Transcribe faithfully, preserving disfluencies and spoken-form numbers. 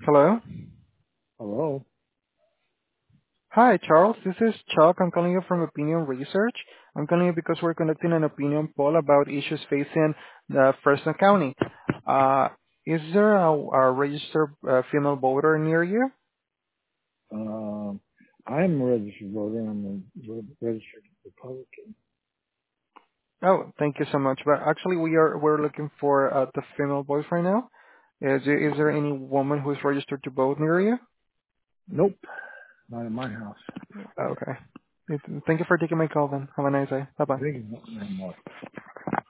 Hello. Hello. Hi, Charles. This is Chuck. I'm calling you from Opinion Research. I'm calling you because we're conducting an opinion poll about issues facing the Fresno County. Uh, is there a, a registered uh, female voter near you? Um, I'm a registered voter. I'm a re- registered Republican. Oh, thank you so much. But actually, we are we're looking for uh, the female voice right now. Is there- is there any woman who is registered to vote near you? Nope, not in my house. Okay. Thank you for taking my call. Then have a nice day. Bye bye. I think it's not anymore.